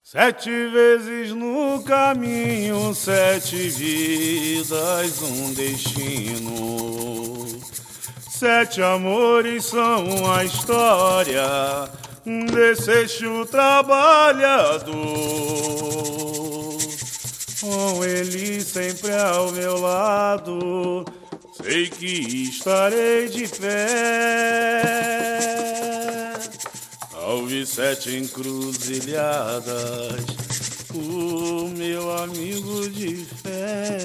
7 vezes no caminho, 7 vidas, um destino. 7 amores são a história desse eixo trabalhador. Com ele sempre ao meu lado, sei que estarei de pé. Salve 7 encruzilhadas, o meu amigo de fé.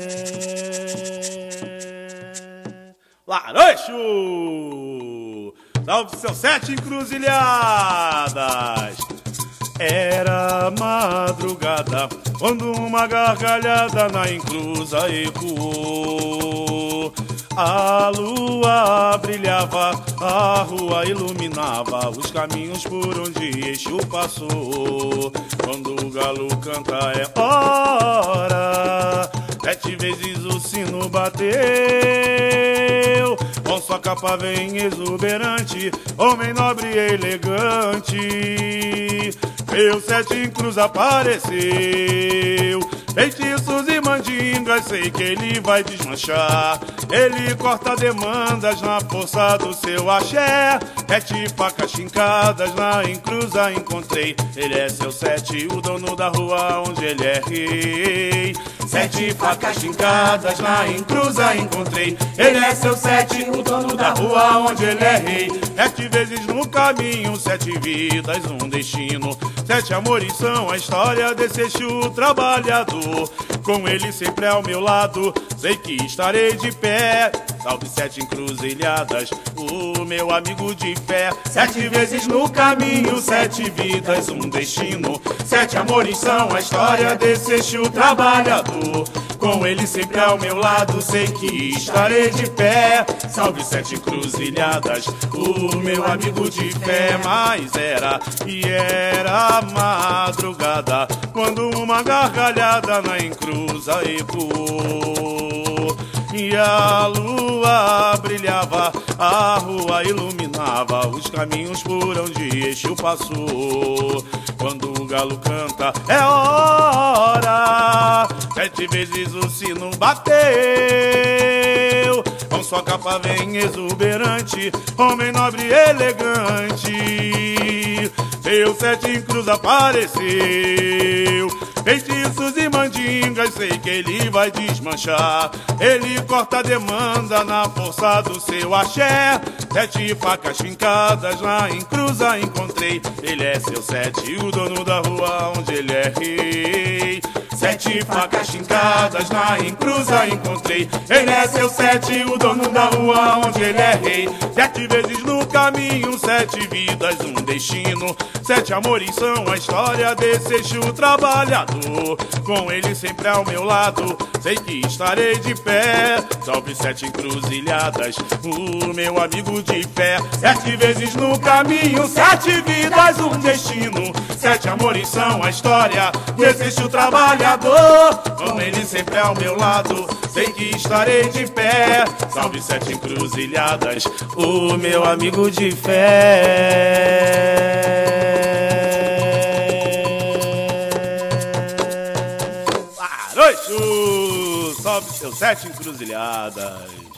Laranjo! Salve seus 7 encruzilhadas! Era madrugada, quando uma gargalhada na encruza ecoou. A lua brilhava, a rua iluminava os caminhos por onde Exu passou. Quando o galo canta é hora, 7 vezes o sino bateu. Com sua capa vem exuberante, homem nobre e elegante. Meu 7 em cruz apareceu. Feitiços e mandingas, sei que ele vai desmanchar. Ele corta demandas na força do seu axé. 7 facas chincadas na encruza encontrei. Ele é seu 7, o dono da rua onde ele é rei. 7 facas chincadas na encruza encontrei. Ele é seu 7, o dono da rua onde ele é rei. 7 vezes no caminho, 7 vidas, um destino. 7 amores são a história desse Exu trabalhador. Com ele sempre ao meu lado, sei que estarei de pé. Salve 7 encruzilhadas, o meu amigo de fé. 7 vezes no caminho, 7 vidas, um destino. 7 amores são a história desse Exu trabalhador. Com ele sempre ao meu lado, sei que estarei de pé. Salve 7 encruzilhadas, o meu amigo de fé. Mas era madrugada, quando uma gargalhada na encruza ecoou. E a lua brilhava, a rua iluminava os caminhos por onde Exu passou. Quando o galo canta é hora, 7 vezes o sino bateu. Com sua capa vem exuberante, homem nobre e elegante. Seu 7 em cruz apareceu. Feitiços e mandingas, sei que ele vai desmanchar. Ele corta a demanda na força do seu axé. 7 facas fincadas na encruza encontrei. Ele é seu 7, o dono da rua onde ele é rei. 7 facas fincadas na encruza encontrei. Ele é seu 7, o dono da rua onde ele é rei. 7 vezes no caminho, 7 vidas, um destino. 7 amores são a história desse Exu trabalhador. Com ele sempre ao meu lado, sei que estarei de pé. Salve 7 encruzilhadas, o meu amigo de fé. 7 vezes no caminho, 7 vidas, um destino. 7 amores são a história desse Exu trabalhador. Com ele sempre ao meu lado, sei que estarei de pé. Salve 7 encruzilhadas, o meu amigo de fé. Laranjo! Salve seus 7 encruzilhadas.